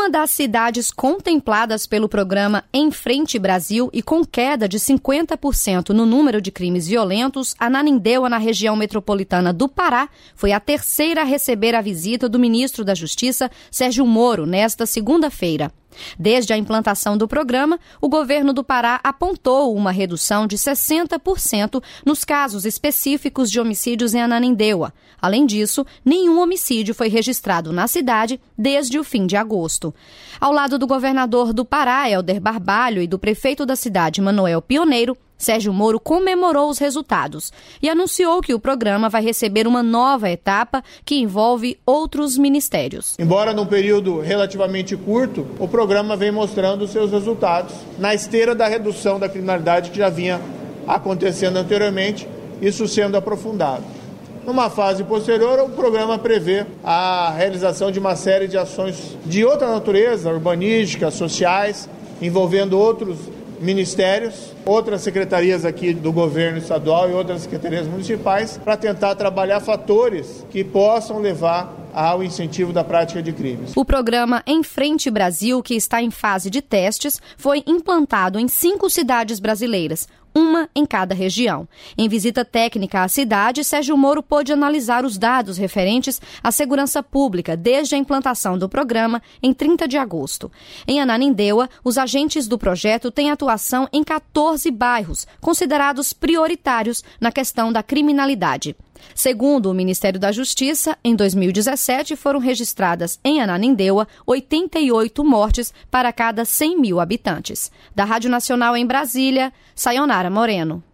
uma das cidades contempladas pelo programa Em Frente Brasil e com queda de 50% no número de crimes violentos, Ananindeua, na região metropolitana do Pará, foi a terceira a receber a visita do ministro da Justiça, Sérgio Moro, nesta segunda-feira. Desde a implantação do programa, o governo do Pará apontou uma redução de 60% nos casos específicos de homicídios em Ananindeua. Além disso, nenhum homicídio foi registrado na cidade desde o fim de agosto. Ao lado do governador do Pará, Helder Barbalho, e do prefeito da cidade, Manoel Pioneiro, Sérgio Moro comemorou os resultados e anunciou que o programa vai receber uma nova etapa que envolve outros ministérios. Embora num período relativamente curto, o programa vem mostrando seus resultados na esteira da redução da criminalidade que já vinha acontecendo anteriormente, isso sendo aprofundado. Numa fase posterior, o programa prevê a realização de uma série de ações de outra natureza, urbanísticas, sociais, envolvendo outros ministérios, outras secretarias aqui do governo estadual e outras secretarias municipais, para tentar trabalhar fatores que possam levar ao incentivo da prática de crimes. O programa Em Frente Brasil, que está em fase de testes, foi implantado em 5 cidades brasileiras, uma em cada região. Em visita técnica à cidade, Sérgio Moro pôde analisar os dados referentes à segurança pública desde a implantação do programa em 30 de agosto. Em Ananindeua, os agentes do projeto têm atuação em 14 bairros, considerados prioritários na questão da criminalidade. Segundo o Ministério da Justiça, em 2017 foram registradas em Ananindeua 88 mortes para cada 100 mil habitantes. Da Rádio Nacional em Brasília, Sayonara Moreno.